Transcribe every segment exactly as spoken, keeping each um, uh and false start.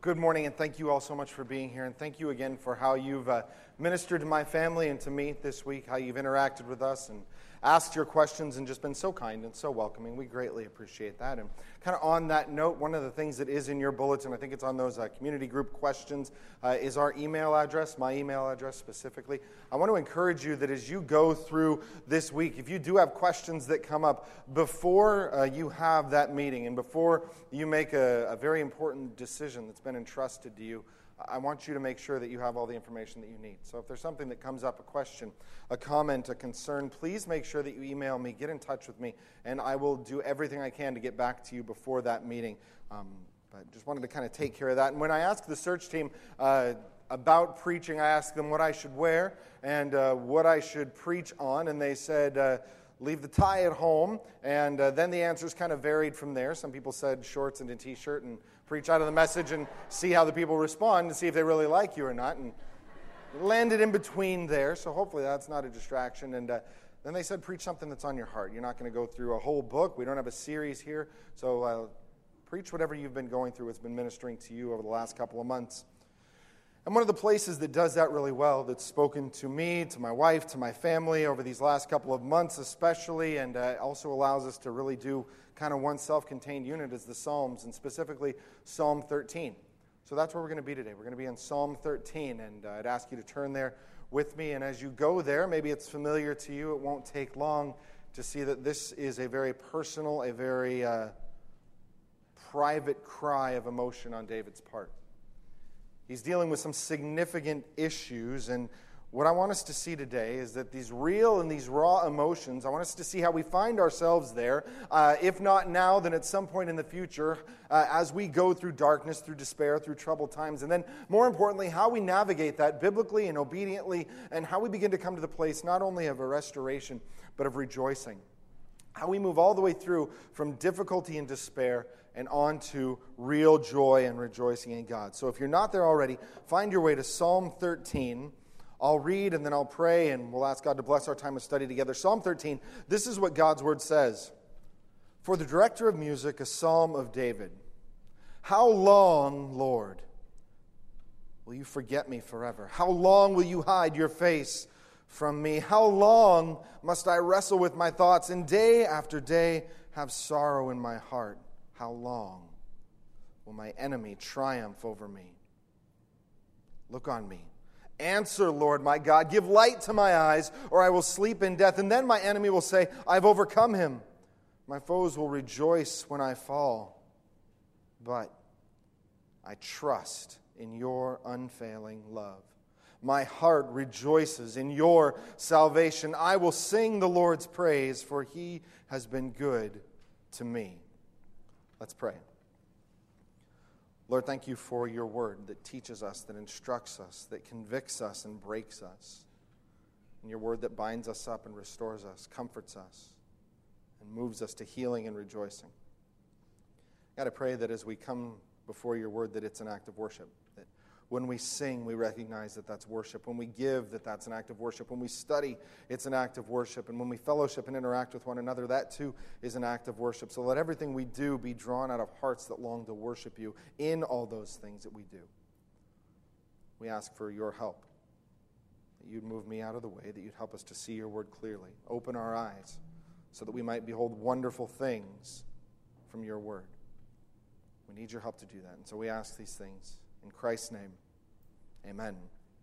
Good morning, and thank you all so much for being here, and thank you again for how you've uh, ministered to my family and to me this week, how you've interacted with us and asked your questions and just been so kind and so welcoming. We greatly appreciate that. And kind of on that note, one of the things that is in your bulletin, I think it's on those uh, community group questions, uh, is our email address, my email address specifically. I want to encourage you that as you go through this week, if you do have questions that come up before uh, you have that meeting and before you make a, a very important decision that's been entrusted to you, I want you to make sure that you have all the information that you need. So if there's something that comes up, a question, a comment, a concern, please make sure that you email me, get in touch with me, and I will do everything I can to get back to you before that meeting. Um, but just wanted to kind of take care of that. And when I asked the search team uh, about preaching, I asked them what I should wear and uh, what I should preach on, and they said, uh, leave the tie at home, and uh, then the answers kind of varied from there. Some people said shorts and a t-shirt and preach out of the message and see how the people respond and see if they really like you or not, and landed in between there, so hopefully that's not a distraction. And uh, then they said preach something that's on your heart. You're not going to go through a whole book. We don't have a series here, so uh, preach whatever you've been going through, what's been ministering to you over the last couple of months. And one of the places that does that really well, that's spoken to me, to my wife, to my family over these last couple of months especially, and uh, also allows us to really do kind of one self-contained unit, is the Psalms, and specifically Psalm thirteen. So that's where we're going to be today. We're going to be in Psalm thirteen, and uh, I'd ask you to turn there with me. And as you go there, maybe it's familiar to you. It won't take long to see that this is a very personal, a very uh, private cry of emotion on David's part. He's dealing with some significant issues, and what I want us to see today is that these real and these raw emotions, I want us to see how we find ourselves there, uh, if not now, then at some point in the future, uh, as we go through darkness, through despair, through troubled times, and then more importantly, how we navigate that biblically and obediently, and how we begin to come to the place not only of a restoration, but of rejoicing. How we move all the way through from difficulty and despair and on to real joy and rejoicing in God. So if you're not there already, find your way to Psalm thirteen. I'll read and then I'll pray and we'll ask God to bless our time of study together. Psalm thirteen, this is what God's word says. For the director of music, a psalm of David. How long, Lord, will you forget me forever? How long will you hide your face from me? How long must I wrestle with my thoughts and day after day have sorrow in my heart? How long will my enemy triumph over me? Look on me. Answer, Lord my God. Give light to my eyes, or I will sleep in death. And then my enemy will say, I've overcome him. My foes will rejoice when I fall. But I trust in your unfailing love. My heart rejoices in your salvation. I will sing the Lord's praise, for he has been good to me. Let's pray. Lord, thank you for your word that teaches us, that instructs us, that convicts us and breaks us. And your word that binds us up and restores us, comforts us, and moves us to healing and rejoicing. God, I pray that as we come before your word, that it's an act of worship. That when we sing, we recognize that that's worship. When we give, that that's an act of worship. When we study, it's an act of worship. And when we fellowship and interact with one another, that too is an act of worship. So let everything we do be drawn out of hearts that long to worship you in all those things that we do. We ask for your help, that you'd move me out of the way, that you'd help us to see your word clearly. Open our eyes so that we might behold wonderful things from your word. We need your help to do that. And so we ask these things in Christ's name, amen.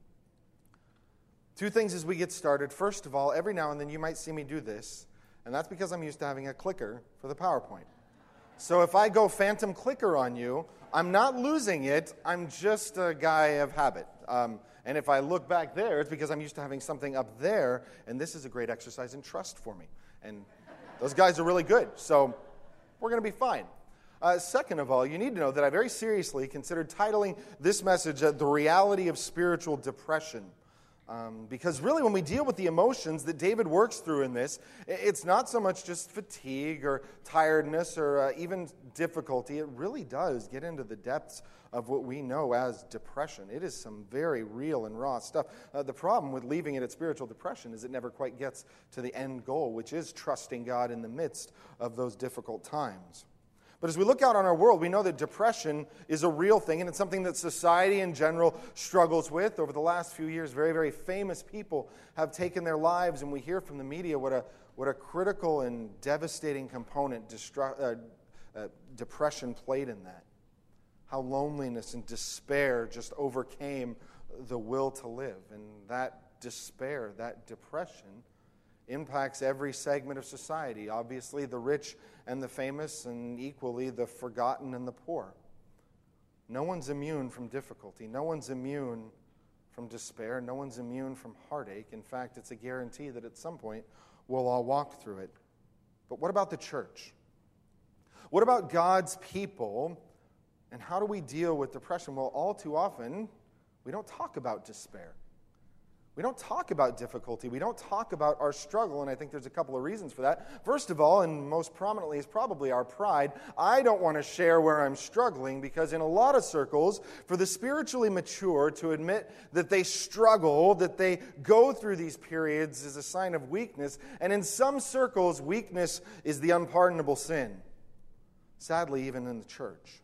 Two things as we get started. First of all, every now and then you might see me do this, and that's because I'm used to having a clicker for the PowerPoint. So if I go phantom clicker on you, I'm not losing it. I'm just a guy of habit. Um, and if I look back there, it's because I'm used to having something up there, and this is a great exercise in trust for me. And those guys are really good, so we're going to be fine. Uh, second of all, you need to know that I very seriously considered titling this message uh, The Reality of Spiritual Depression. Um, because really when we deal with the emotions that David works through in this, it's not so much just fatigue or tiredness or uh, even difficulty. It really does get into the depths of what we know as depression. It is some very real and raw stuff. Uh, the problem with leaving it at spiritual depression is it never quite gets to the end goal, which is trusting God in the midst of those difficult times. But as we look out on our world, we know that depression is a real thing, and it's something that society in general struggles with. Over the last few years, very, very famous people have taken their lives, and we hear from the media what a what a critical and devastating component destru- uh, uh, depression played in that. How loneliness and despair just overcame the will to live. And that despair, that depression, impacts every segment of society. Obviously, the rich and the famous, and equally the forgotten and the poor. No one's immune from difficulty. No one's immune from despair. No one's immune from heartache. In fact, it's a guarantee that at some point we'll all walk through it. But what about the church? What about God's people? And how do we deal with depression? Well, all too often, we don't talk about despair. We don't talk about difficulty. We don't talk about our struggle, and I think there's a couple of reasons for that. First of all, and most prominently, is probably our pride. I don't want to share where I'm struggling because in a lot of circles, for the spiritually mature to admit that they struggle, that they go through these periods is a sign of weakness, and in some circles, weakness is the unpardonable sin. Sadly, even in the church.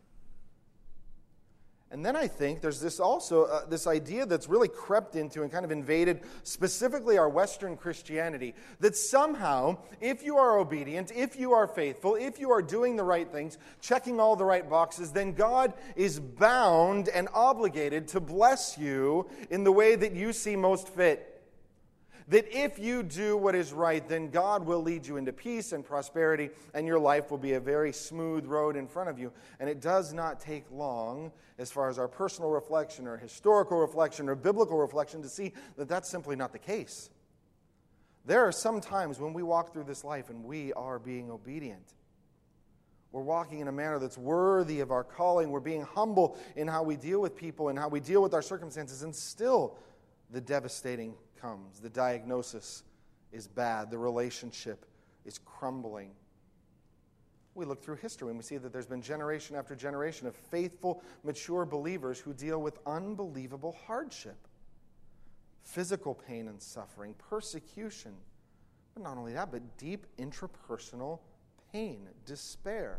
And then I think there's this also, uh, this idea that's really crept into and kind of invaded specifically our Western Christianity, that somehow, if you are obedient, if you are faithful, if you are doing the right things, checking all the right boxes, then God is bound and obligated to bless you in the way that you see most fit. That if you do what is right, then God will lead you into peace and prosperity, and your life will be a very smooth road in front of you. And it does not take long, as far as our personal reflection or historical reflection or biblical reflection, to see that that's simply not the case. There are some times when we walk through this life and we are being obedient. We're walking in a manner that's worthy of our calling. We're being humble in how we deal with people and how we deal with our circumstances, and still the devastating comes. The diagnosis is bad. The relationship is crumbling. We look through history and we see that there's been generation after generation of faithful, mature believers who deal with unbelievable hardship. Physical pain and suffering, persecution. But not only that, but deep intrapersonal pain, despair.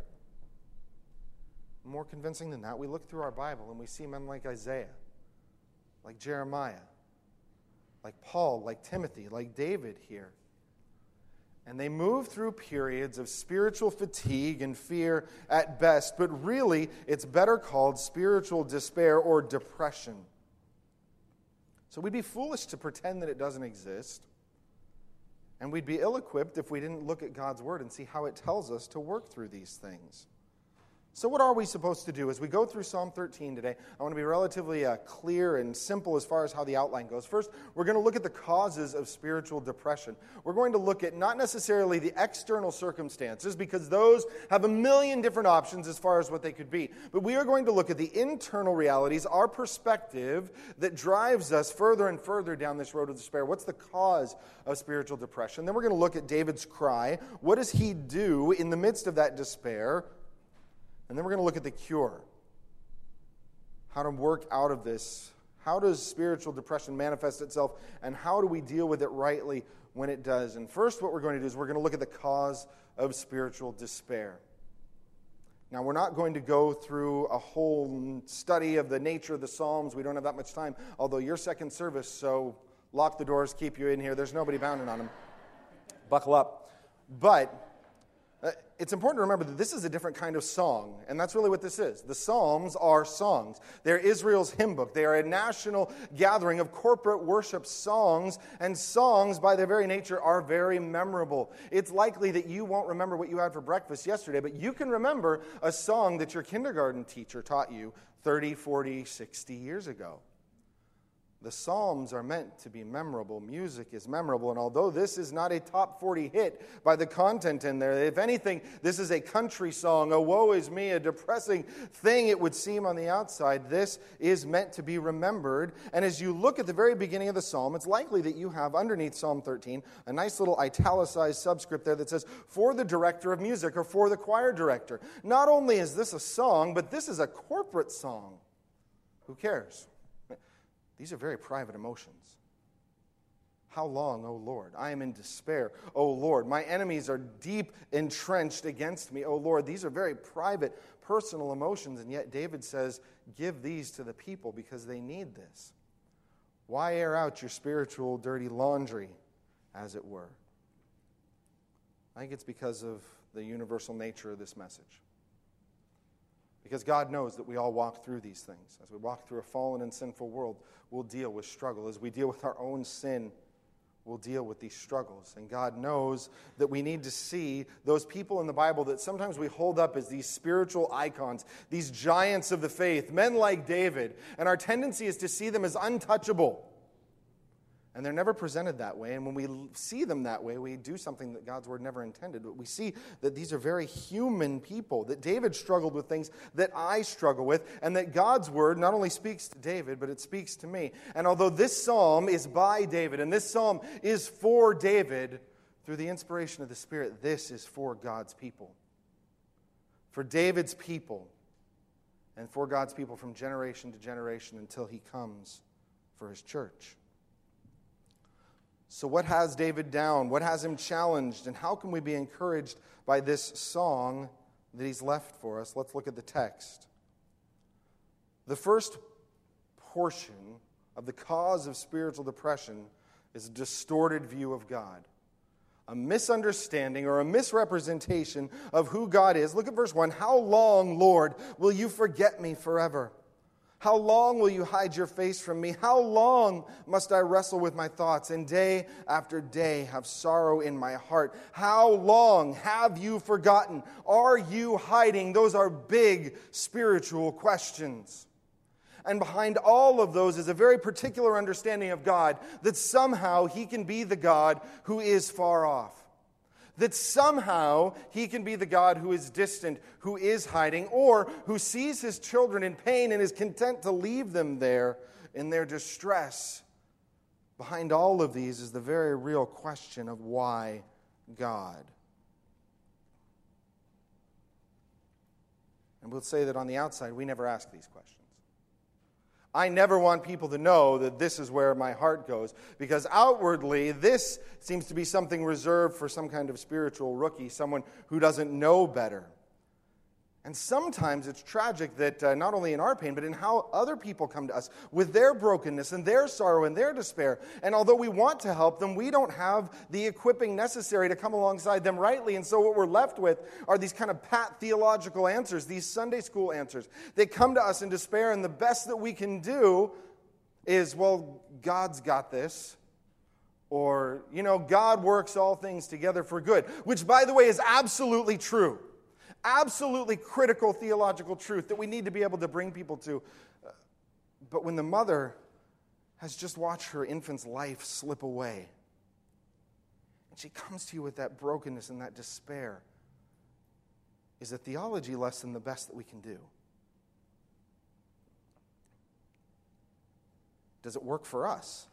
More convincing than that, we look through our Bible and we see men like Isaiah, like Jeremiah, like Paul, like Timothy, like David here. And they move through periods of spiritual fatigue and fear at best, but really it's better called spiritual despair or depression. So we'd be foolish to pretend that it doesn't exist, and we'd be ill-equipped if we didn't look at God's Word and see how it tells us to work through these things. So what are we supposed to do? As we go through Psalm thirteen today, I want to be relatively uh, clear and simple as far as how the outline goes. First, we're going to look at the causes of spiritual depression. We're going to look at not necessarily the external circumstances, because those have a million different options as far as what they could be. But we are going to look at the internal realities, our perspective that drives us further and further down this road of despair. What's the cause of spiritual depression? Then we're going to look at David's cry. What does he do in the midst of that despair? And then we're going to look at the cure. How to work out of this. How does spiritual depression manifest itself? And how do we deal with it rightly when it does? And first, what we're going to do is we're going to look at the cause of spiritual despair. Now, we're not going to go through a whole study of the nature of the Psalms. We don't have that much time. Although your second service, so lock the doors, keep you in here. There's nobody pounding on them. Buckle up. But Uh, it's important to remember that this is a different kind of song, and that's really what this is. The Psalms are songs. They're Israel's hymn book. They are a national gathering of corporate worship songs, and songs, by their very nature, are very memorable. It's likely that you won't remember what you had for breakfast yesterday, but you can remember a song that your kindergarten teacher taught you thirty, forty, sixty years ago. The Psalms are meant to be memorable. Music is memorable. And although this is not a top forty hit by the content in there, if anything, this is a country song, a woe is me, a depressing thing it would seem on the outside, this is meant to be remembered. And as you look at the very beginning of the psalm, it's likely that you have underneath Psalm thirteen a nice little italicized subscript there that says, for the director of music, or for the choir director. Not only is this a song, but this is a corporate song. Who cares? These are very private emotions. How long, O Lord? I am in despair, O Lord. My enemies are deep entrenched against me, O Lord. These are very private, personal emotions, and yet David says, give these to the people because they need this. Why air out your spiritual dirty laundry, as it were? I think it's because of the universal nature of this message. Because God knows that we all walk through these things. As we walk through a fallen and sinful world, we'll deal with struggle. As we deal with our own sin, we'll deal with these struggles. And God knows that we need to see those people in the Bible that sometimes we hold up as these spiritual icons, these giants of the faith, men like David. And our tendency is to see them as untouchable. And they're never presented that way. And when we see them that way, we do something that God's word never intended. But we see that these are very human people, that David struggled with things that I struggle with, and that God's word not only speaks to David, but it speaks to me. And although this psalm is by David, and this psalm is for David, through the inspiration of the Spirit, this is for God's people. For David's people, and for God's people from generation to generation until he comes for his church. So what has David down? What has him challenged? And how can we be encouraged by this song that he's left for us? Let's look at the text. The first portion of the cause of spiritual depression is a distorted view of God. A misunderstanding or a misrepresentation of who God is. Look at verse one. How long, Lord, will you forget me forever? How long will you hide your face from me? How long must I wrestle with my thoughts and day after day have sorrow in my heart? How long have you forgotten? Are you hiding? Those are big spiritual questions. And behind all of those is a very particular understanding of God, that somehow he can be the God who is far off. That somehow he can be the God who is distant, who is hiding, or who sees his children in pain and is content to leave them there in their distress. Behind all of these is the very real question of why God. And we'll say that on the outside, we never ask these questions. I never want people to know that this is where my heart goes, because outwardly, this seems to be something reserved for some kind of spiritual rookie, someone who doesn't know better. And sometimes it's tragic that uh, not only in our pain, but in how other people come to us with their brokenness and their sorrow and their despair. And although we want to help them, we don't have the equipping necessary to come alongside them rightly. And so what we're left with are these kind of pat theological answers, these Sunday school answers. They come to us in despair, and the best that we can do is, well, God's got this. Or, you know, God works all things together for good, which, by the way, is absolutely true. Absolutely critical theological truth that we need to be able to bring people to. But when the mother has just watched her infant's life slip away, and she comes to you with that brokenness and that despair, is a theology lesson the best that we can do? Does it work for us?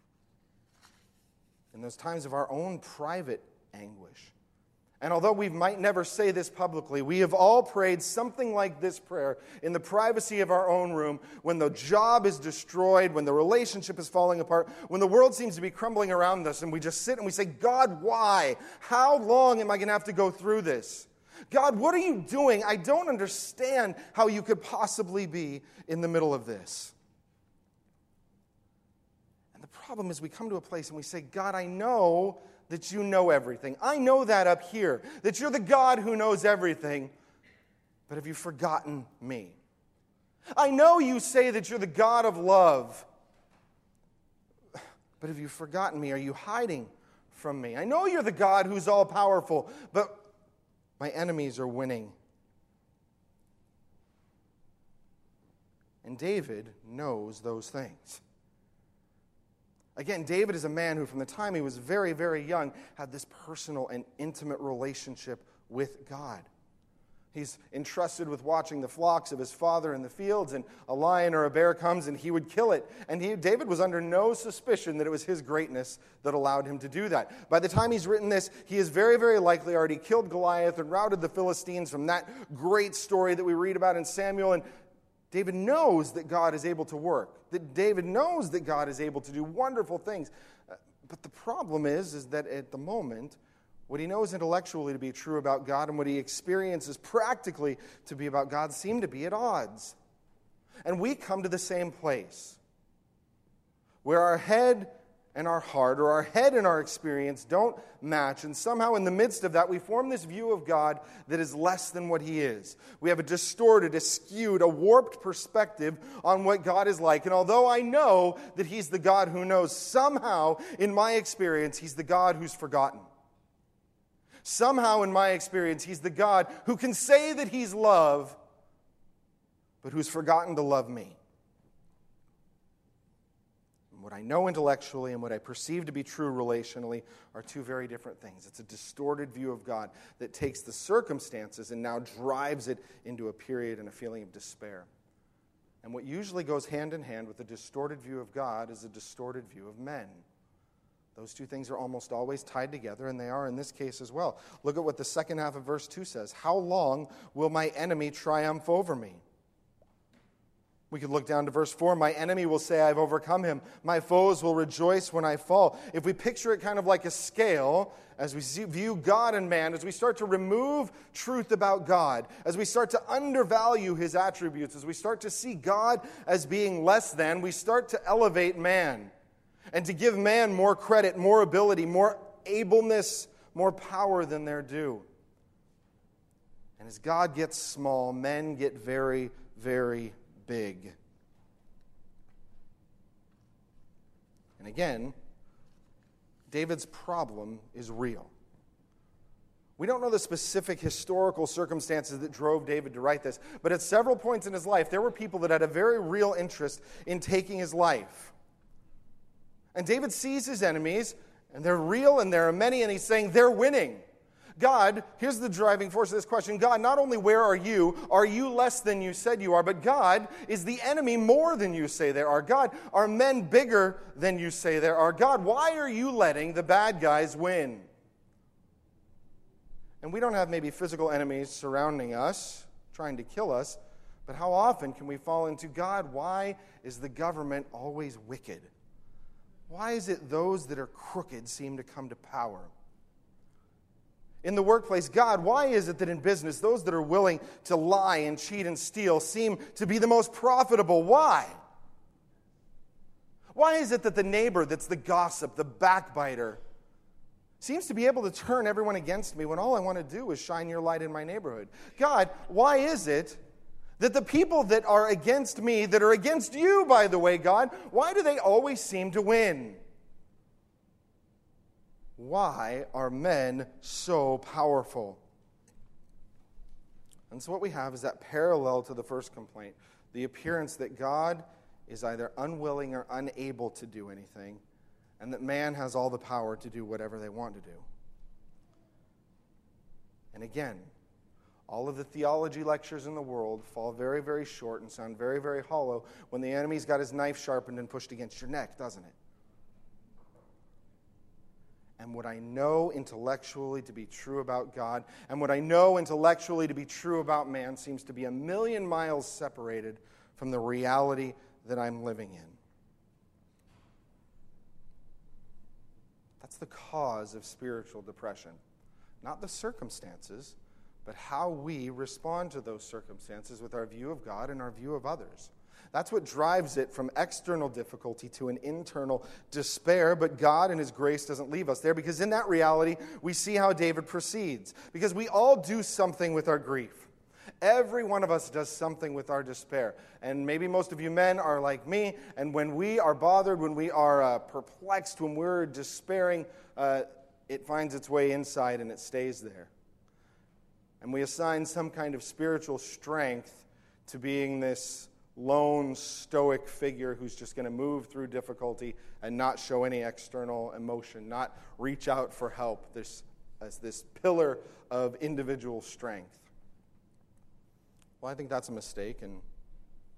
In those times of our own private anguish. And although we might never say this publicly, we have all prayed something like this prayer in the privacy of our own room when the job is destroyed, when the relationship is falling apart, when the world seems to be crumbling around us, and we just sit and we say, God, why? How long am I going to have to go through this? God, what are you doing? I don't understand how you could possibly be in the middle of this. And the problem is we come to a place and we say, God, I know that you know everything. I know that up here, that you're the God who knows everything. But have you forgotten me? I know you say that you're the God of love. But have you forgotten me? Are you hiding from me? I know you're the God who's all-powerful, but my enemies are winning. And David knows those things. Again, David is a man who, from the time he was very, very young, had this personal and intimate relationship with God. He's entrusted with watching the flocks of his father in the fields, and a lion or a bear comes and he would kill it. And he, David was under no suspicion that it was his greatness that allowed him to do that. By the time he's written this, he has very, very likely already killed Goliath and routed the Philistines from that great story that we read about in Samuel. And David knows that God is able to work, that David knows that God is able to do wonderful things. But the problem is, is that at the moment, what he knows intellectually to be true about God and what he experiences practically to be about God seem to be at odds. And we come to the same place, where our head and our heart, or our head and our experience, don't match. And somehow in the midst of that, we form this view of God that is less than what he is. We have a distorted, a skewed, a warped perspective on what God is like. And although I know that he's the God who knows, somehow in my experience, he's the God who's forgotten. Somehow in my experience, he's the God who can say that he's love, but who's forgotten to love me. What I know intellectually and what I perceive to be true relationally are two very different things. It's a distorted view of God that takes the circumstances and now drives it into a period and a feeling of despair. And what usually goes hand in hand with a distorted view of God is a distorted view of men. Those two things are almost always tied together, and they are in this case as well. Look at what the second half of verse two says. How long will my enemy triumph over me? We could look down to verse four. My enemy will say, I've overcome him. My foes will rejoice when I fall. If we picture it kind of like a scale, as we see, view God and man, as we start to remove truth about God, as we start to undervalue his attributes, as we start to see God as being less than, we start to elevate man and to give man more credit, more ability, more ableness, more power than they're due. And as God gets small, men get very, very big. And again, David's problem is real. We don't know the specific historical circumstances that drove David to write this, but at several points in his life, there were people that had a very real interest in taking his life. And David sees his enemies, and they're real, and there are many, and he's saying, they're winning. God, here's the driving force of this question. God, not only where are you, are you less than you said you are, but God, is the enemy more than you say there are? God, are men bigger than you say there are? God, why are you letting the bad guys win? And we don't have maybe physical enemies surrounding us, trying to kill us, but how often can we fall into, God, why is the government always wicked? Why is it those that are crooked seem to come to power? In the workplace, God, why is it that in business, those that are willing to lie and cheat and steal seem to be the most profitable? Why? Why is it that the neighbor that's the gossip, the backbiter, seems to be able to turn everyone against me when all I want to do is shine your light in my neighborhood? God, why is it that the people that are against me, that are against you, by the way, God, why do they always seem to win? Why are men so powerful? And so what we have is that parallel to the first complaint, the appearance that God is either unwilling or unable to do anything, and that man has all the power to do whatever they want to do. And again, all of the theology lectures in the world fall very, very short and sound very, very hollow when the enemy's got his knife sharpened and pushed against your neck, doesn't it? And what I know intellectually to be true about God, and what I know intellectually to be true about man, seems to be a million miles separated from the reality that I'm living in. That's the cause of spiritual depression. Not the circumstances, but how we respond to those circumstances with our view of God and our view of others. That's what drives it from external difficulty to an internal despair, but God in his grace doesn't leave us there, because in that reality, we see how David proceeds. Because we all do something with our grief. Every one of us does something with our despair. And maybe most of you men are like me, and when we are bothered, when we are uh, perplexed, when we're despairing, uh, it finds its way inside and it stays there. And we assign some kind of spiritual strength to being this lone, stoic figure who's just going to move through difficulty and not show any external emotion, not reach out for help, this, as this pillar of individual strength. Well, I think that's a mistake, and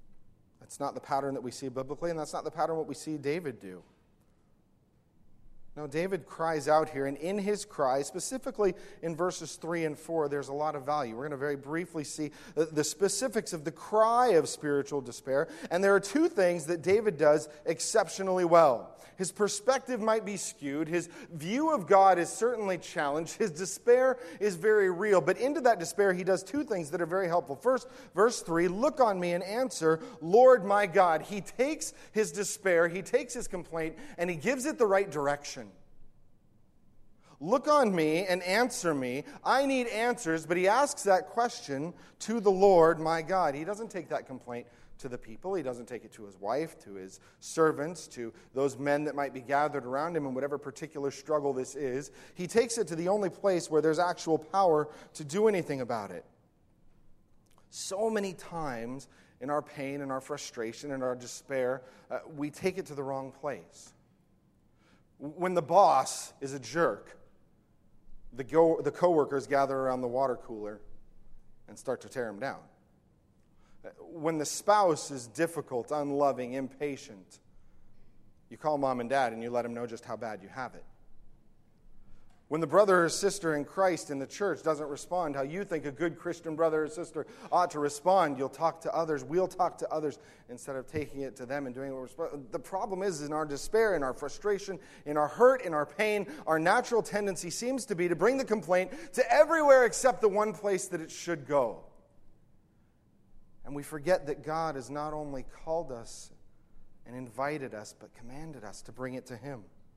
that's not the pattern that we see biblically, and that's not the pattern what we see David do. No, David cries out here, and in his cry, specifically in verses three and four, there's a lot of value. We're going to very briefly see the specifics of the cry of spiritual despair, and there are two things that David does exceptionally well. His perspective might be skewed. His view of God is certainly challenged. His despair is very real, but into that despair, he does two things that are very helpful. First, verse three, look on me and answer, Lord my God. He takes his despair, he takes his complaint, and he gives it the right direction. Look on me and answer me. I need answers, but he asks that question to the Lord, my God. He doesn't take that complaint to the people. He doesn't take it to his wife, to his servants, to those men that might be gathered around him in whatever particular struggle this is. He takes it to the only place where there's actual power to do anything about it. So many times in our pain and our frustration and our despair, uh, we take it to the wrong place. When the boss is a jerk, The, go, the coworkers gather around the water cooler and start to tear him down. When the spouse is difficult, unloving, impatient, you call mom and dad and you let them know just how bad you have it. When the brother or sister in Christ in the church doesn't respond how you think a good Christian brother or sister ought to respond, you'll talk to others. We'll talk to others instead of taking it to them and doing what we're supposed to. The problem is, in our despair, in our frustration, in our hurt, in our pain, our natural tendency seems to be to bring the complaint to everywhere except the one place that it should go. And we forget that God has not only called us and invited us, but commanded us to bring it to him.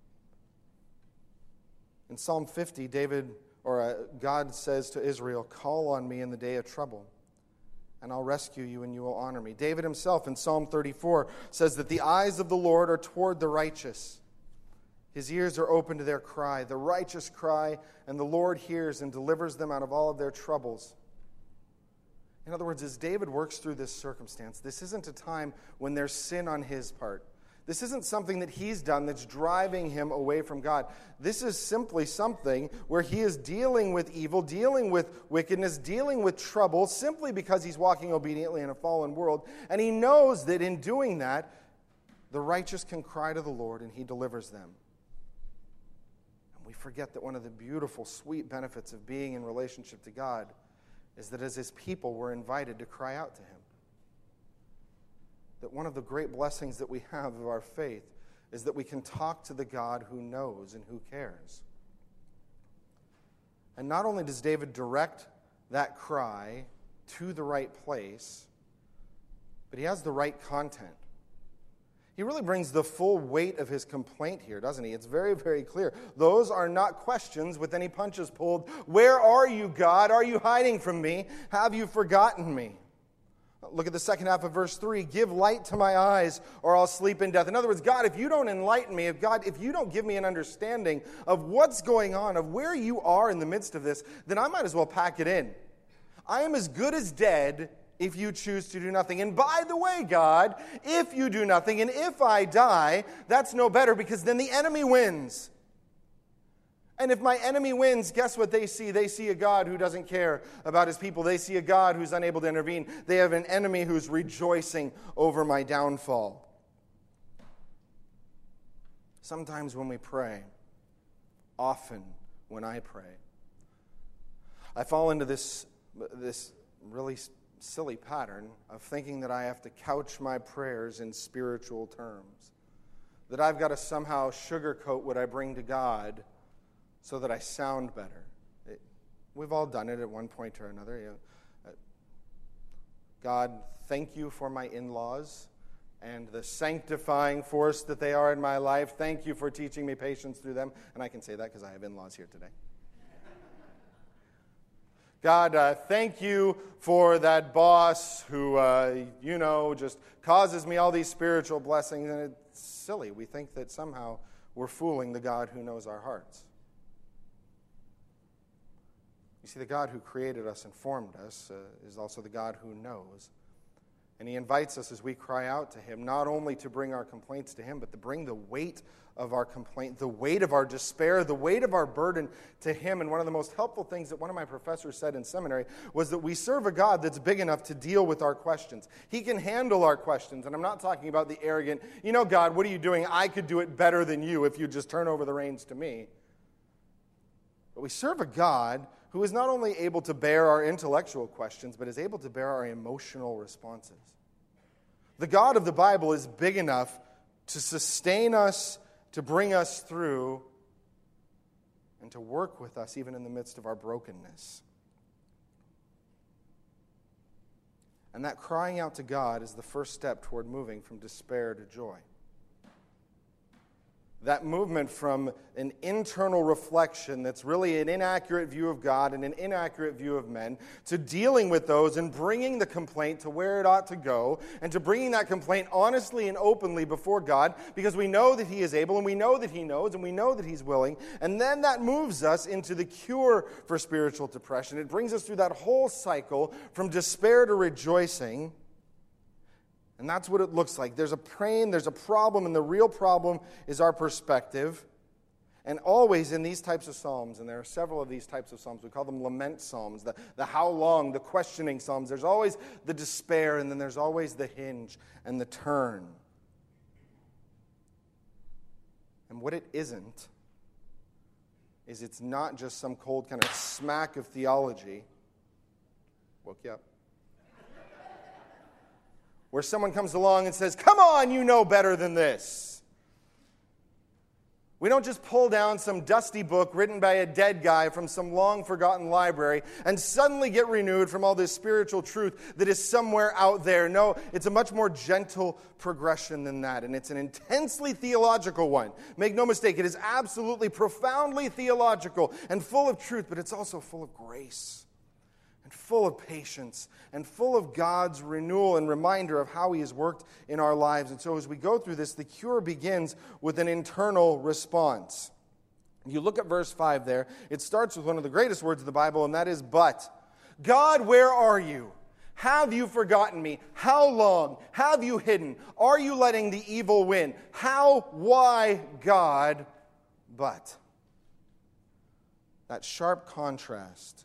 In Psalm fifty, David, or uh, God says to Israel, call on me in the day of trouble, and I'll rescue you and you will honor me. David himself in Psalm thirty-four says that the eyes of the Lord are toward the righteous. His ears are open to their cry. The righteous cry, and the Lord hears and delivers them out of all of their troubles. In other words, as David works through this circumstance, this isn't a time when there's sin on his part. This isn't something that he's done that's driving him away from God. This is simply something where he is dealing with evil, dealing with wickedness, dealing with trouble, simply because he's walking obediently in a fallen world. And he knows that in doing that, the righteous can cry to the Lord and he delivers them. And we forget that one of the beautiful, sweet benefits of being in relationship to God is that as his people, we're invited to cry out to him. That one of the great blessings that we have of our faith is that we can talk to the God who knows and who cares. And not only does David direct that cry to the right place, but he has the right content. He really brings the full weight of his complaint here, doesn't he? It's very, very clear. Those are not questions with any punches pulled. Where are you, God? Are you hiding from me? Have you forgotten me? Look at the second half of verse three. Give light to my eyes, or I'll sleep in death. In other words, God, if you don't enlighten me, if God, if you don't give me an understanding of what's going on, of where you are in the midst of this, then I might as well pack it in. I am as good as dead if you choose to do nothing. And by the way, God, if you do nothing, and if I die, that's no better, because then the enemy wins. And if my enemy wins, guess what they see? They see a God who doesn't care about his people. They see a God who's unable to intervene. They have an enemy who's rejoicing over my downfall. Sometimes when we pray, often when I pray, I fall into this, this really silly pattern of thinking that I have to couch my prayers in spiritual terms. That I've got to somehow sugarcoat what I bring to God so that I sound better. It, we've all done it at one point or another. You know, uh, God, thank you for my in-laws and the sanctifying force that they are in my life. Thank you for teaching me patience through them. And I can say that because I have in-laws here today. God, uh, thank you for that boss who, uh, you know, just causes me all these spiritual blessings. And it's silly. We think that somehow we're fooling the God who knows our hearts. You see, the God who created us and formed us uh, is also the God who knows. And he invites us as we cry out to him, not only to bring our complaints to him, but to bring the weight of our complaint, the weight of our despair, the weight of our burden to him. And one of the most helpful things that one of my professors said in seminary was that we serve a God that's big enough to deal with our questions. He can handle our questions. And I'm not talking about the arrogant, you know, God, what are you doing? I could do it better than you if you just turn over the reins to me. But we serve a God who is not only able to bear our intellectual questions, but is able to bear our emotional responses. The God of the Bible is big enough to sustain us, to bring us through, and to work with us even in the midst of our brokenness. And that crying out to God is the first step toward moving from despair to joy. That movement from an internal reflection that's really an inaccurate view of God and an inaccurate view of men to dealing with those and bringing the complaint to where it ought to go and to bringing that complaint honestly and openly before God because we know that he is able and we know that he knows and we know that he's willing. And then that moves us into the cure for spiritual depression. It brings us through that whole cycle from despair to rejoicing. And that's what it looks like. There's a pain, there's a problem, and the real problem is our perspective. And always in these types of psalms, and there are several of these types of psalms, we call them lament psalms, the, the how long, the questioning psalms. There's always the despair, and then there's always the hinge and the turn. And what it isn't is it's not just some cold kind of smack of theology. Woke you up. Where someone comes along and says, come on, you know better than this. We don't just pull down some dusty book written by a dead guy from some long-forgotten library and suddenly get renewed from all this spiritual truth that is somewhere out there. No, it's a much more gentle progression than that, and it's an intensely theological one. Make no mistake, it is absolutely profoundly theological and full of truth, but it's also full of grace. And full of patience, and full of God's renewal and reminder of how he has worked in our lives. And so as we go through this, the cure begins with an internal response. You look at verse five there, it starts with one of the greatest words of the Bible, and that is, but. God, where are you? Have you forgotten me? How long? Have you hidden? Are you letting the evil win? How, why, God, but. That sharp contrast.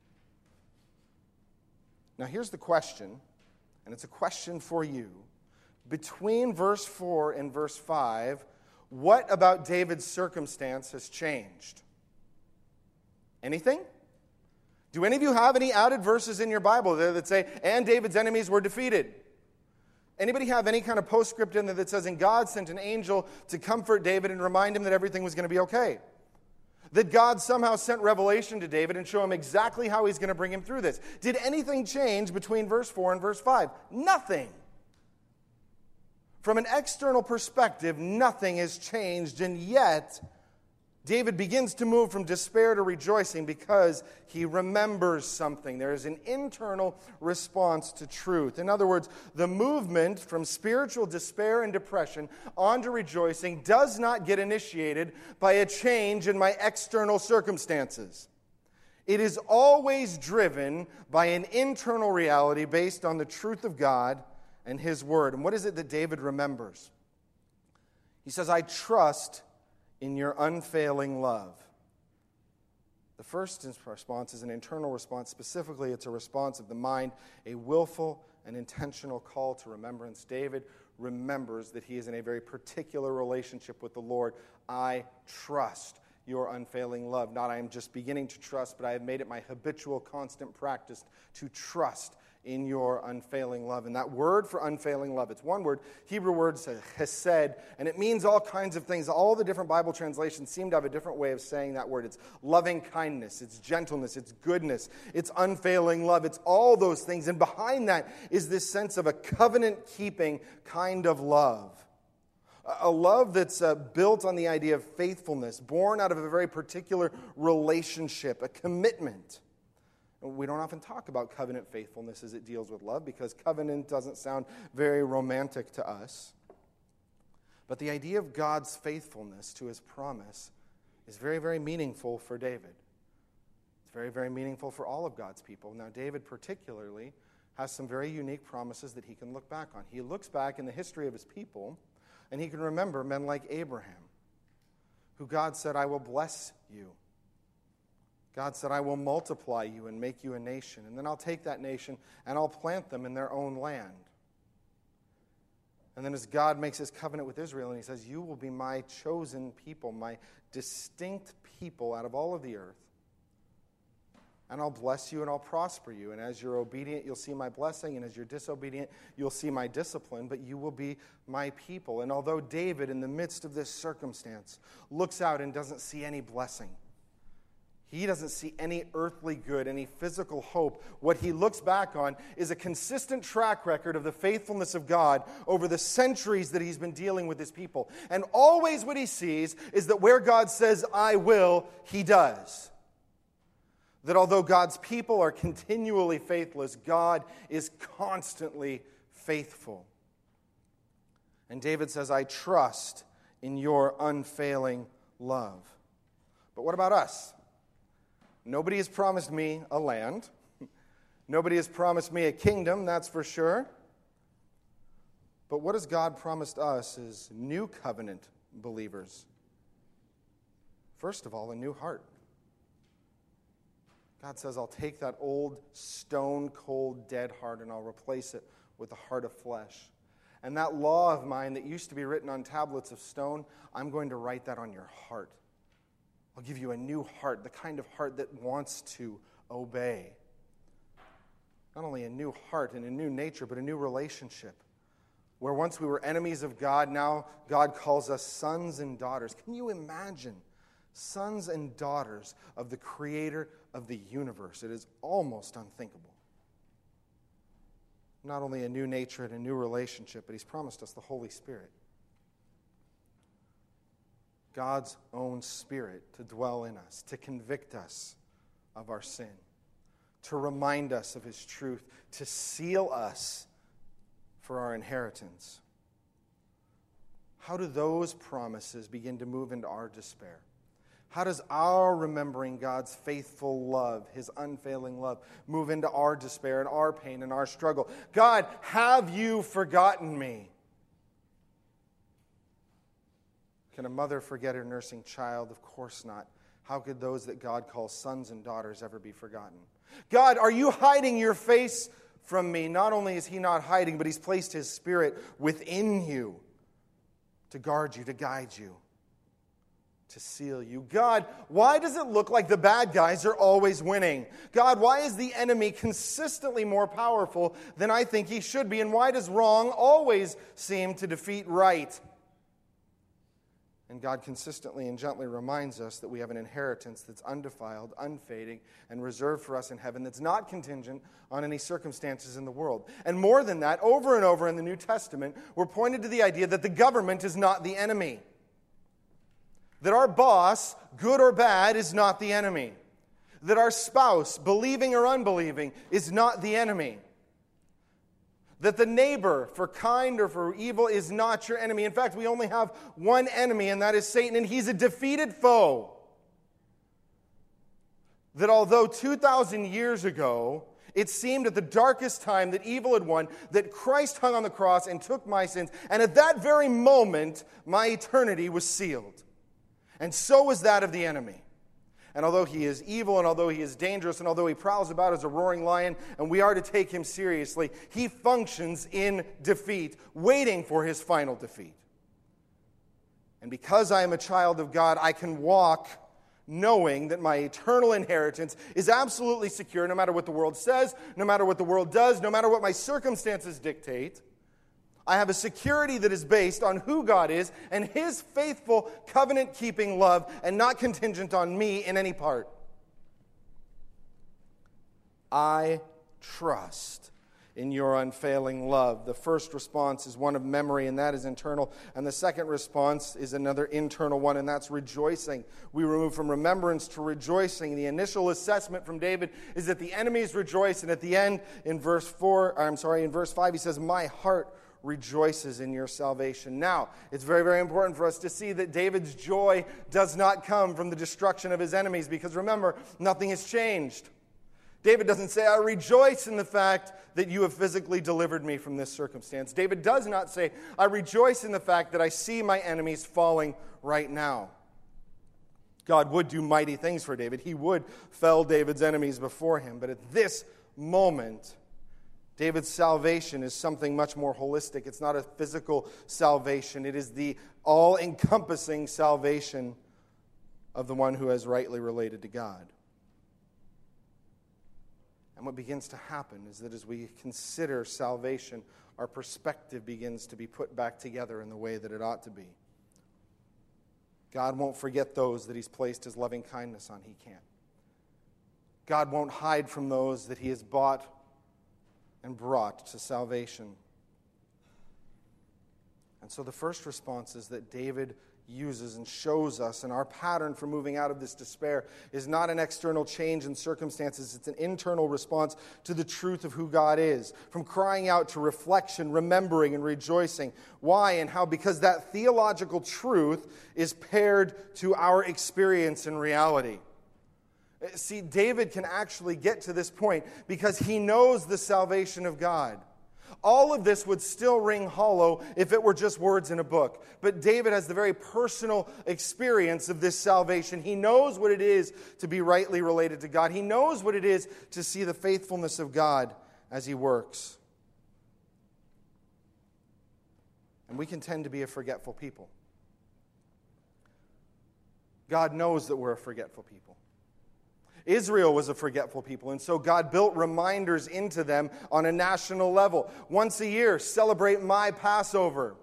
Now here's the question, and it's a question for you. Between verse four and verse five, what about David's circumstance has changed? Anything? Do any of you have any added verses in your Bible there that say, and David's enemies were defeated? Anybody have any kind of postscript in there that says, and God sent an angel to comfort David and remind him that everything was going to be okay? That God somehow sent revelation to David and show him exactly how he's going to bring him through this. Did anything change between verse four and verse five? Nothing. From an external perspective, nothing has changed, and yet David begins to move from despair to rejoicing because he remembers something. There is an internal response to truth. In other words, the movement from spiritual despair and depression onto rejoicing does not get initiated by a change in my external circumstances. It is always driven by an internal reality based on the truth of God and his word. And what is it that David remembers? He says, I trust in your unfailing love. The first response is an internal response. Specifically, it's a response of the mind, a willful and intentional call to remembrance. David remembers that he is in a very particular relationship with the Lord. I trust your unfailing love. Not I am just beginning to trust, but I have made it my habitual, constant practice to trust in your unfailing love. And that word for unfailing love, it's one word, Hebrew word, hesed, and it means all kinds of things. All the different Bible translations seem to have a different way of saying that word. It's loving kindness, it's gentleness, it's goodness, it's unfailing love, it's all those things. And behind that is this sense of a covenant-keeping kind of love. A love that's uh, built on the idea of faithfulness, born out of a very particular relationship, a commitment. We don't often talk about covenant faithfulness as it deals with love because covenant doesn't sound very romantic to us. But the idea of God's faithfulness to his promise is very, very meaningful for David. It's very, very meaningful for all of God's people. Now, David particularly has some very unique promises that he can look back on. He looks back in the history of his people, and he can remember men like Abraham, who God said, I will bless you. God said, I will multiply you and make you a nation, and then I'll take that nation and I'll plant them in their own land. And then as God makes his covenant with Israel, and he says, you will be my chosen people, my distinct people out of all of the earth. And I'll bless you and I'll prosper you. And as you're obedient, you'll see my blessing. And as you're disobedient, you'll see my discipline. But you will be my people. And although David, in the midst of this circumstance, looks out and doesn't see any blessing, he doesn't see any earthly good, any physical hope. What he looks back on is a consistent track record of the faithfulness of God over the centuries that he's been dealing with his people. And always what he sees is that where God says, I will, he does. That although God's people are continually faithless, God is constantly faithful. And David says, I trust in your unfailing love. But what about us? Nobody has promised me a land. Nobody has promised me a kingdom, that's for sure. But what has God promised us as new covenant believers? First of all, a new heart. God says, I'll take that old, stone-cold, dead heart and I'll replace it with a heart of flesh. And that law of mine that used to be written on tablets of stone, I'm going to write that on your heart. I'll give you a new heart, the kind of heart that wants to obey. Not only a new heart and a new nature, but a new relationship. Where once we were enemies of God, now God calls us sons and daughters. Can you imagine? Sons and daughters of the Creator of the universe. It is almost unthinkable. Not only a new nature and a new relationship, but he's promised us the Holy Spirit. God's own Spirit to dwell in us, to convict us of our sin, to remind us of his truth, to seal us for our inheritance. How do those promises begin to move into our despair? How does our remembering God's faithful love, his unfailing love, move into our despair and our pain and our struggle? God, have you forgotten me? Can a mother forget her nursing child? Of course not. How could those that God calls sons and daughters ever be forgotten? God, are you hiding your face from me? Not only is he not hiding, but he's placed his Spirit within you to guard you, to guide you, to seal you. God, why does it look like the bad guys are always winning? God, why is the enemy consistently more powerful than I think he should be? And why does wrong always seem to defeat right? And God consistently and gently reminds us that we have an inheritance that's undefiled, unfading, and reserved for us in heaven that's not contingent on any circumstances in the world. And more than that, over and over in the New Testament, we're pointed to the idea that the government is not the enemy. That our boss, good or bad, is not the enemy. That our spouse, believing or unbelieving, is not the enemy. That the neighbor, for kind or for evil, is not your enemy. In fact, we only have one enemy, and that is Satan, and he's a defeated foe. That although two thousand years ago, it seemed at the darkest time that evil had won, that Christ hung on the cross and took my sins, and at that very moment, my eternity was sealed. And so was that of the enemy. And although he is evil, and although he is dangerous, and although he prowls about as a roaring lion, and we are to take him seriously, he functions in defeat, waiting for his final defeat. And because I am a child of God, I can walk knowing that my eternal inheritance is absolutely secure, no matter what the world says, no matter what the world does, no matter what my circumstances dictate. I have a security that is based on who God is and his faithful, covenant-keeping love, and not contingent on me in any part. I trust in your unfailing love. The first response is one of memory, and that is internal. And the second response is another internal one, and that's rejoicing. We move from remembrance to rejoicing. The initial assessment from David is that the enemies rejoice, and at the end, in verse four, I'm sorry, in verse five, he says, "My heart rejoices in your salvation." Now, it's very, very important for us to see that David's joy does not come from the destruction of his enemies, because remember, nothing has changed. David doesn't say, I rejoice in the fact that you have physically delivered me from this circumstance. David does not say, I rejoice in the fact that I see my enemies falling right now. God would do mighty things for David. He would fell David's enemies before him. But at this moment, David's salvation is something much more holistic. It's not a physical salvation. It is the all-encompassing salvation of the one who has rightly related to God. And what begins to happen is that as we consider salvation, our perspective begins to be put back together in the way that it ought to be. God won't forget those that he's placed his loving kindness on. He can't. God won't hide from those that he has bought and brought to salvation. And so the first response is that David uses and shows us, and our pattern for moving out of this despair is not an external change in circumstances, it's an internal response to the truth of who God is. From crying out to reflection, remembering, and rejoicing. Why and how? Because that theological truth is paired to our experience in reality. See, David can actually get to this point because he knows the salvation of God. All of this would still ring hollow if it were just words in a book. But David has the very personal experience of this salvation. He knows what it is to be rightly related to God. He knows what it is to see the faithfulness of God as he works. And we can tend to be a forgetful people. God knows that we're a forgetful people. Israel was a forgetful people, and so God built reminders into them on a national level. Once a year, celebrate my Passover.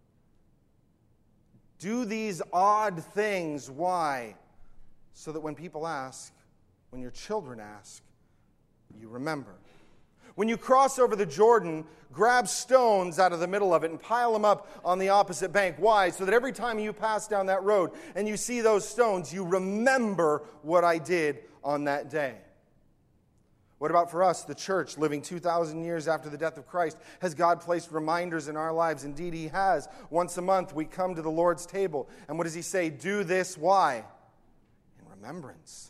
Do these odd things. Why? So that when people ask, when your children ask, you remember. When you cross over the Jordan, grab stones out of the middle of it and pile them up on the opposite bank. Why? So that every time you pass down that road and you see those stones, you remember what I did on that day. What about for us, the church, living two thousand years after the death of Christ? Has God placed reminders in our lives? Indeed, he has. Once a month, we come to the Lord's table. And what does he say? Do this. Why? In remembrance.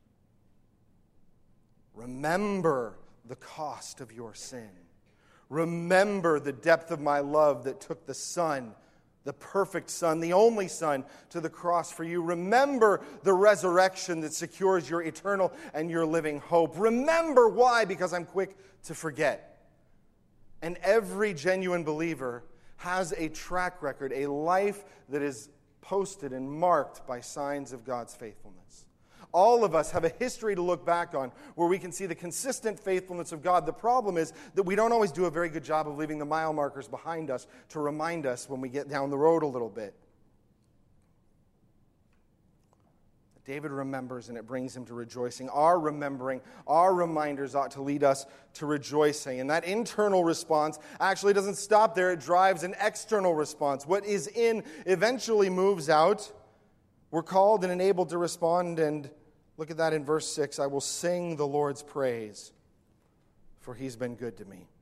Remember the cost of your sin. Remember the depth of my love that took the Son, the perfect Son, the only Son, to the cross for you. Remember the resurrection that secures your eternal and your living hope. Remember why? Because I'm quick to forget. And every genuine believer has a track record, a life that is posted and marked by signs of God's faithfulness. All of us have a history to look back on where we can see the consistent faithfulness of God. The problem is that we don't always do a very good job of leaving the mile markers behind us to remind us when we get down the road a little bit. David remembers, and it brings him to rejoicing. Our remembering, our reminders ought to lead us to rejoicing. And that internal response actually doesn't stop there. It drives an external response. What is in eventually moves out. We're called and enabled to respond, and look at that in verse six. I will sing the Lord's praise, for he's been good to me.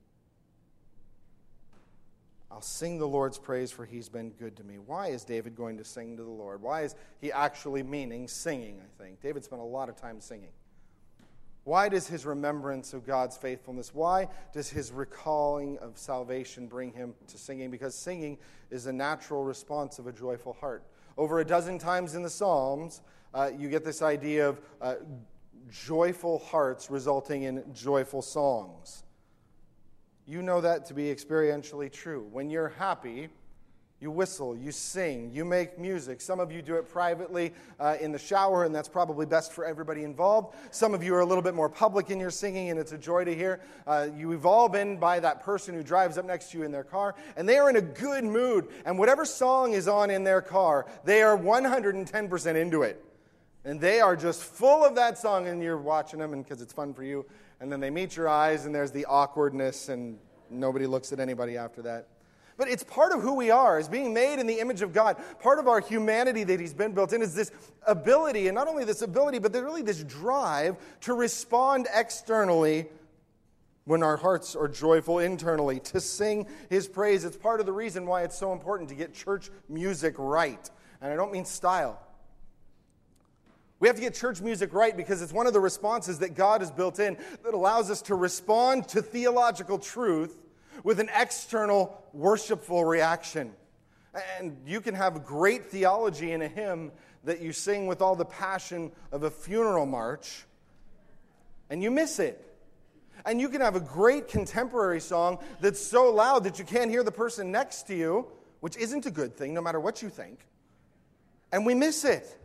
I'll sing the Lord's praise, for he's been good to me. Why is David going to sing to the Lord? Why is he actually meaning singing, I think? David spent a lot of time singing. Why does his remembrance of God's faithfulness, why does his recalling of salvation bring him to singing? Because singing is a natural response of a joyful heart. Over a dozen times in the Psalms, uh, you get this idea of uh, joyful hearts resulting in joyful songs. You know that to be experientially true. When you're happy, you whistle, you sing, you make music. Some of you do it privately uh, in the shower, and that's probably best for everybody involved. Some of you are a little bit more public in your singing, and it's a joy to hear. Uh, you've all been by that person who drives up next to you in their car, and they are in a good mood. And whatever song is on in their car, they are one hundred ten percent into it. And they are just full of that song, and you're watching them because it's fun for you. And then they meet your eyes, and there's the awkwardness, and nobody looks at anybody after that. But it's part of who we are, as being made in the image of God. Part of our humanity that he's been built in is this ability, and not only this ability, but there's really this drive to respond externally when our hearts are joyful internally, to sing his praise. It's part of the reason why it's so important to get church music right. And I don't mean style. We have to get church music right because it's one of the responses that God has built in that allows us to respond to theological truth with an external worshipful reaction. And you can have great theology in a hymn that you sing with all the passion of a funeral march, and you miss it. And you can have a great contemporary song that's so loud that you can't hear the person next to you, which isn't a good thing, no matter what you think, and we miss it.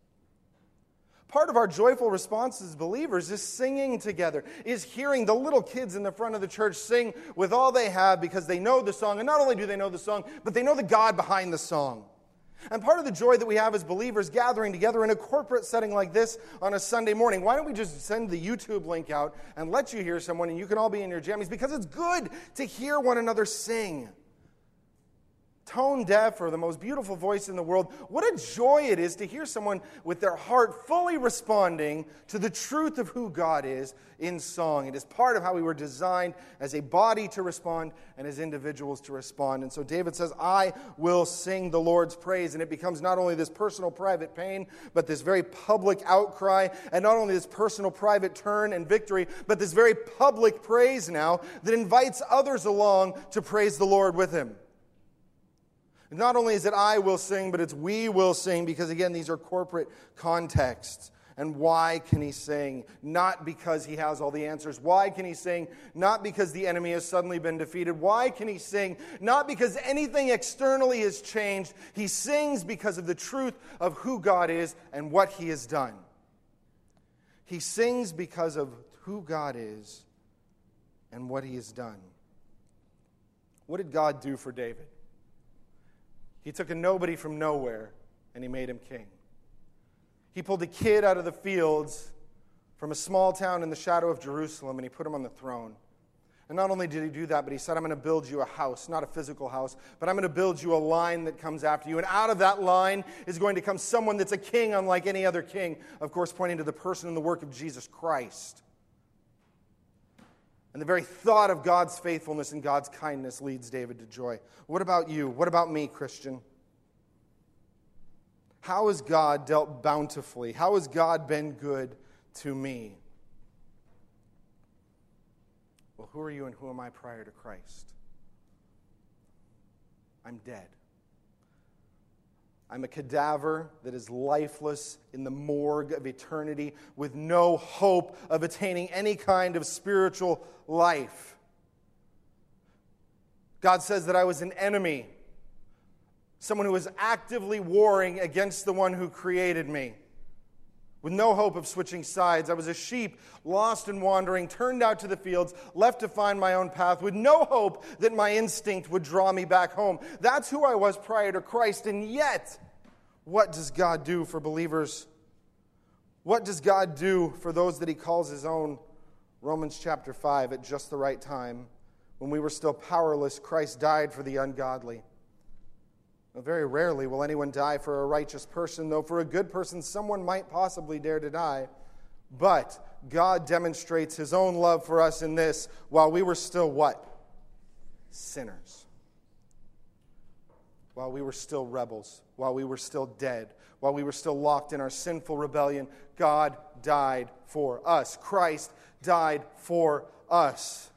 Part of our joyful response as believers is singing together, is hearing the little kids in the front of the church sing with all they have because they know the song. And not only do they know the song, but they know the God behind the song. And part of the joy that we have as believers gathering together in a corporate setting like this on a Sunday morning, why don't we just send the YouTube link out and let you hear someone and you can all be in your jammies? Because it's good to hear one another sing. Tone deaf or the most beautiful voice in the world, what a joy it is to hear someone with their heart fully responding to the truth of who God is in song. It is part of how we were designed as a body to respond and as individuals to respond. And so David says, I will sing the Lord's praise. And it becomes not only this personal private pain, but this very public outcry, and not only this personal private turn and victory, but this very public praise now that invites others along to praise the Lord with him. Not only is it I will sing, but it's we will sing, because again, these are corporate contexts. And why can he sing? Not because he has all the answers. Why can he sing? Not because the enemy has suddenly been defeated. Why can he sing? Not because anything externally has changed. He sings because of the truth of who God is and what he has done. He sings because of who God is and what he has done. What did God do for David? He took a nobody from nowhere, and he made him king. He pulled a kid out of the fields from a small town in the shadow of Jerusalem, and he put him on the throne. And not only did he do that, but he said, I'm going to build you a house, not a physical house, but I'm going to build you a line that comes after you. And out of that line is going to come someone that's a king unlike any other king, of course, pointing to the person and the work of Jesus Christ. And the very thought of God's faithfulness and God's kindness leads David to joy. What about you? What about me, Christian? How has God dealt bountifully? How has God been good to me? Well, who are you and who am I prior to Christ? I'm dead. I'm a cadaver that is lifeless in the morgue of eternity with no hope of attaining any kind of spiritual life. God says that I was an enemy, someone who was actively warring against the one who created me, with no hope of switching sides. I was a sheep, lost and wandering, turned out to the fields, left to find my own path, with no hope that my instinct would draw me back home. That's who I was prior to Christ, and yet, what does God do for believers? What does God do for those that he calls his own? Romans chapter five, at just the right time, when we were still powerless, Christ died for the ungodly. Well, very rarely will anyone die for a righteous person, though for a good person someone might possibly dare to die. But God demonstrates his own love for us in this, while we were still what? Sinners. While we were still rebels, while we were still dead, while we were still locked in our sinful rebellion, God died for us. Christ died for us.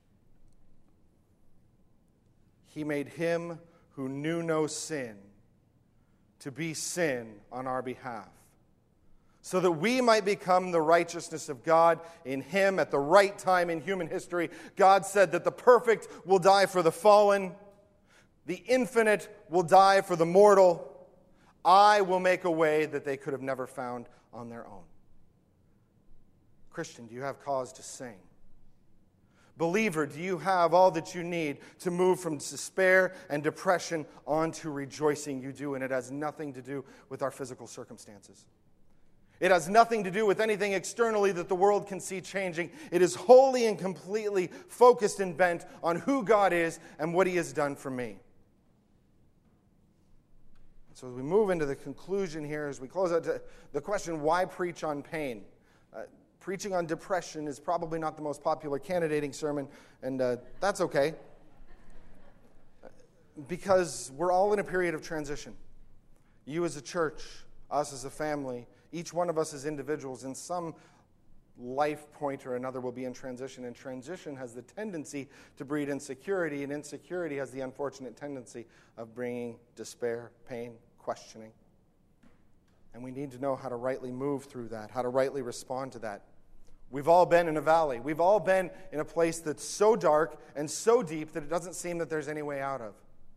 He made him who knew no sin to be sin on our behalf, so that we might become the righteousness of God in him at the right time in human history. God said that the perfect will die for the fallen, the infinite will die for the mortal. I will make a way that they could have never found on their own. Christian, do you have cause to sing? Believer, do you have all that you need to move from despair and depression onto rejoicing? You do, and it has nothing to do with our physical circumstances. It has nothing to do with anything externally that the world can see changing. It is wholly and completely focused and bent on who God is and what he has done for me. So as we move into the conclusion here, as we close out the question, why preach on pain? Uh, preaching on depression is probably not the most popular candidating sermon, and uh, that's okay. Because we're all in a period of transition. You as a church, us as a family, Each one of us as individuals in some life point or another will be in transition, and transition has the tendency to breed insecurity, and insecurity has the unfortunate tendency of bringing despair, pain, questioning. And we need to know how to rightly move through that, how to rightly respond to that. We've all been in a valley. We've all been in a place that's so dark and so deep that it doesn't seem that there's any way out of.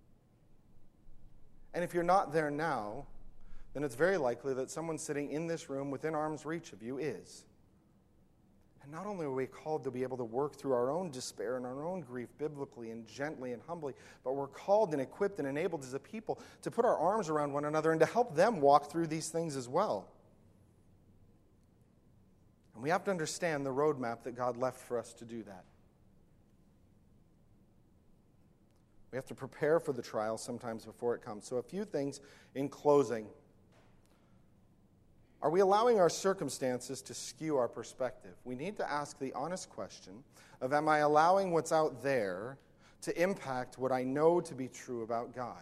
And if you're not there now, then it's very likely that someone sitting in this room within arm's reach of you is. And not only are we called to be able to work through our own despair and our own grief biblically and gently and humbly, but we're called and equipped and enabled as a people to put our arms around one another and to help them walk through these things as well. And we have to understand the roadmap that God left for us to do that. We have to prepare for the trial sometimes before it comes. So a few things in closing. Are we allowing our circumstances to skew our perspective? We need to ask the honest question of, am I allowing what's out there to impact what I know to be true about God?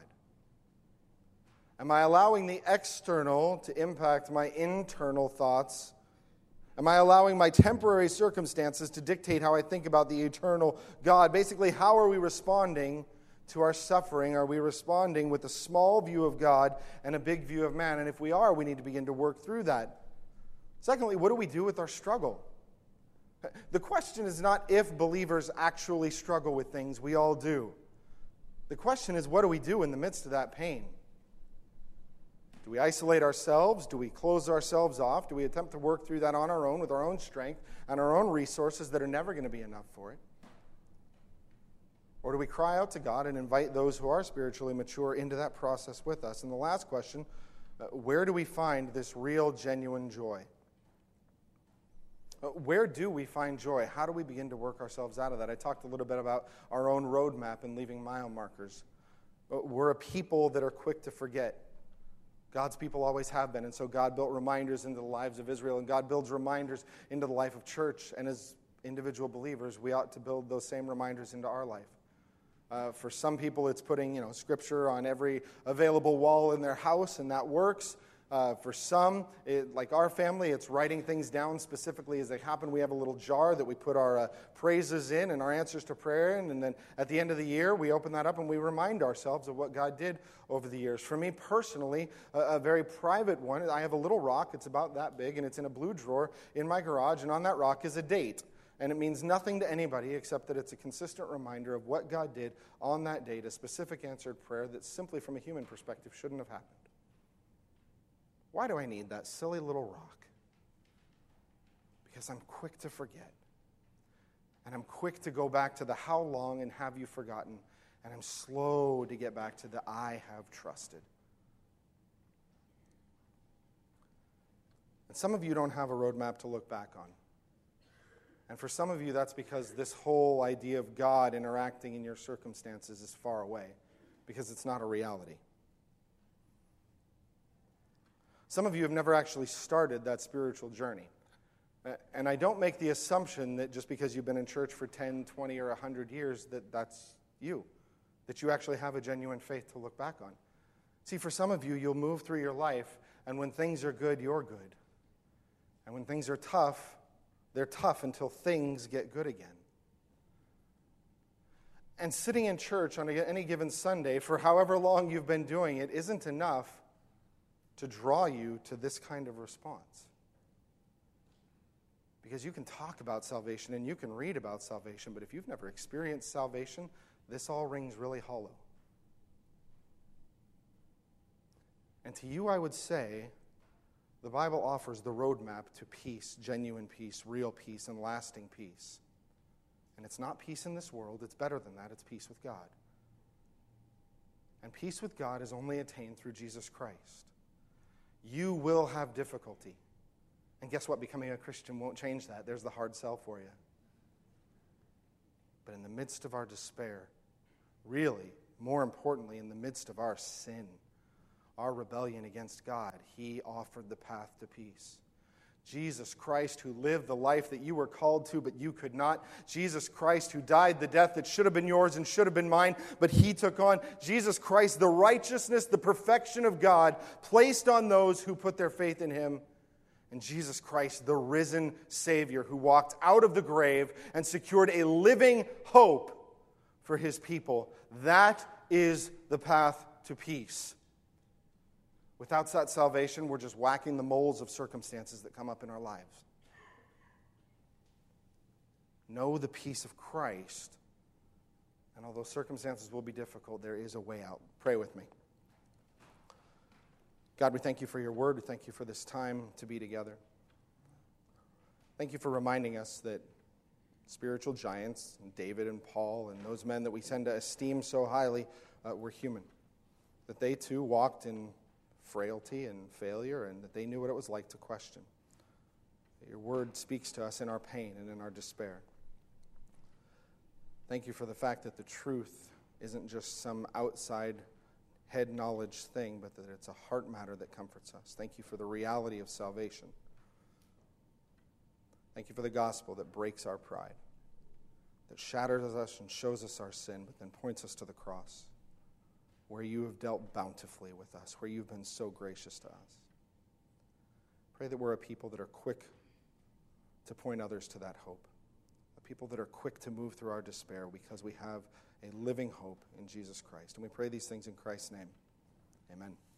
Am I allowing the external to impact my internal thoughts? Am I allowing my temporary circumstances to dictate how I think about the eternal God? Basically, how are we responding to our suffering? Are we responding with a small view of God and a big view of man? And if we are, we need to begin to work through that. Secondly, what do we do with our struggle? The question is not if believers actually struggle with things. We all do. The question is, what do we do in the midst of that pain? Do we isolate ourselves? Do we close ourselves off? Do we attempt to work through that on our own with our own strength and our own resources that are never going to be enough for it? Or do we cry out to God and invite those who are spiritually mature into that process with us? And the last question, uh, where do we find this real, genuine joy? Uh, where do we find joy? How do we begin to work ourselves out of that? I talked a little bit about our own roadmap and leaving mile markers. Uh, we're a people that are quick to forget. God's people always have been, and so God built reminders into the lives of Israel, and God builds reminders into the life of church, and as individual believers, we ought to build those same reminders into our life. Uh, for some people, it's putting, you know, scripture on every available wall in their house, and that works. Uh, for some, it, like our family, it's writing things down specifically as they happen. We have a little jar that we put our uh, praises in and our answers to prayer in, and then at the end of the year, we open that up and we remind ourselves of what God did over the years. For me personally, a, a very private one, I have a little rock. It's about that big, and it's in a blue drawer in my garage, and on that rock is a date. And it means nothing to anybody except that it's a consistent reminder of what God did on that date, a specific answered prayer that simply from a human perspective shouldn't have happened. Why do I need that silly little rock? Because I'm quick to forget. And I'm quick to go back to the how long and have you forgotten. And I'm slow to get back to the I have trusted. And some of you don't have a roadmap to look back on. And for some of you, that's because this whole idea of God interacting in your circumstances is far away, because it's not a reality. Some of you have never actually started that spiritual journey. And I don't make the assumption that just because you've been in church for ten, twenty, or one hundred years that that's you, that you actually have a genuine faith to look back on. See, for some of you, you'll move through your life, and when things are good, you're good. And when things are tough, they're tough until things get good again. And sitting in church on any given Sunday for however long you've been doing it isn't enough to draw you to this kind of response. Because you can talk about salvation and you can read about salvation, but if you've never experienced salvation, this all rings really hollow. And to you, I would say, the Bible offers the roadmap to peace, genuine peace, real peace, and lasting peace. And it's not peace in this world. It's better than that. It's peace with God. And peace with God is only attained through Jesus Christ. You will have difficulty. And guess what? Becoming a Christian won't change that. There's the hard sell for you. But in the midst of our despair, really, more importantly, in the midst of our sin, our rebellion against God, He offered the path to peace. Jesus Christ, who lived the life that you were called to, but you could not. Jesus Christ, who died the death that should have been yours and should have been mine, but He took on. Jesus Christ, the righteousness, the perfection of God, placed on those who put their faith in Him. in Jesus Christ, the risen Savior who walked out of the grave and secured a living hope for his people. That is the path to peace. Without that salvation, we're just whacking the moles of circumstances that come up in our lives. Know the peace of Christ. And although circumstances will be difficult, there is a way out. Pray with me. God, we thank you for your word. We thank you for this time to be together. Thank you for reminding us that spiritual giants, David and Paul, and those men that we tend to esteem so highly, uh, were human. That they too walked in frailty and failure, and that they knew what it was like to question. That your word speaks to us in our pain and in our despair. Thank you for the fact that the truth isn't just some outside head knowledge thing, but that it's a heart matter that comforts us. Thank you for the reality of salvation. Thank you for the gospel that breaks our pride, that shatters us and shows us our sin, but then points us to the cross, where you have dealt bountifully with us, where you've been so gracious to us. Pray that we're a people that are quick to point others to that hope. People that are quick to move through our despair because we have a living hope in Jesus Christ. And we pray these things in Christ's name. Amen.